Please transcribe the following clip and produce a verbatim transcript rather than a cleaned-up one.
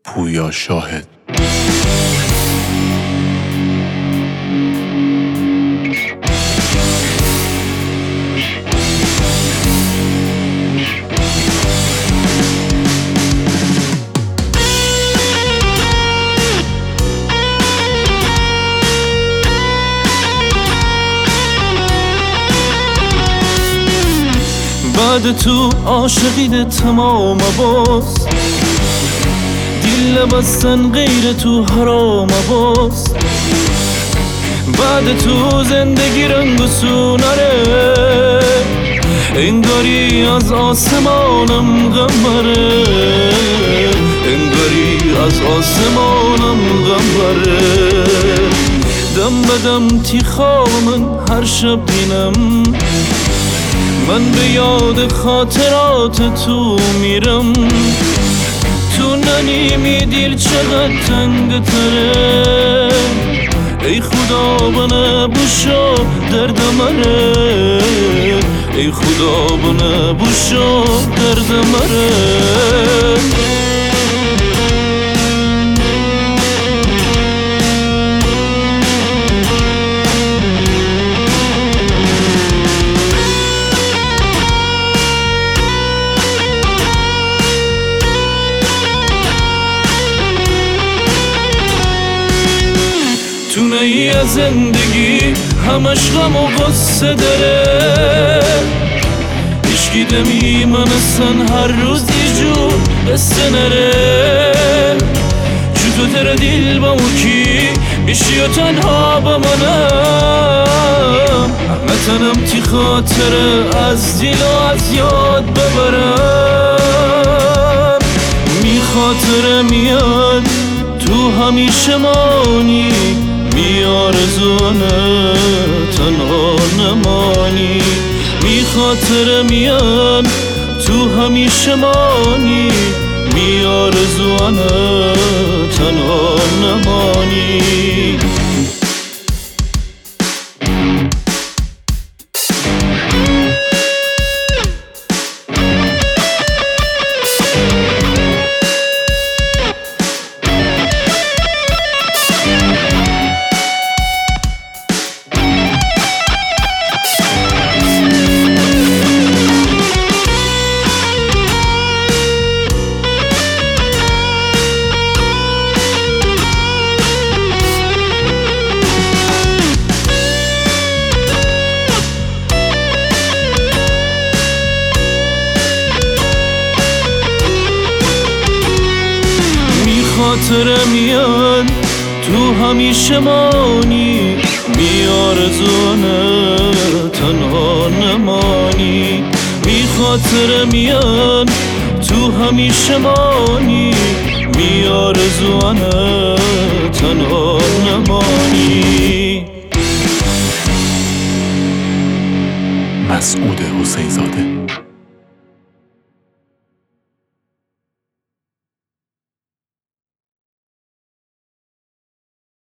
پویا شاهد. بعد تو عاشقید تمام باز، دل بستن غیر تو حرام باز. بعد تو زندگی رنگ و سونره، انگاری از آسمانم غم بره، انگاری از آسمانم غم بره. دم بدم تی خواب من هر شب بینم، من به یاد خاطرات تو میرم. تو ننیمی دیل چقدر تنگ تره، ای خدا بنا بوشا درد مره، ای خدا بنا بوشا درد مره. تو نهی از زندگی همش غم و غصه داره، هیچکی دمی من اصلا هر روز یه جور قصه نره. چو تو تر دیل با موکی بیشی و تنها بمانم، نتنم تی خاطره از دیل و از یاد ببرم. می خاطره میاد تو همیشه مانی، می آرزوانه تنها نمانی. می خاطره میان تو همیشه مانی، می آرزوانه تنها نمانی. خاطره میان تو همیشه مانی، می آرزوانه تنها نمانی. می خاطره میان تو همیشه مانی، می آرزوانه تنها نمانی. مسعود حسین زاده.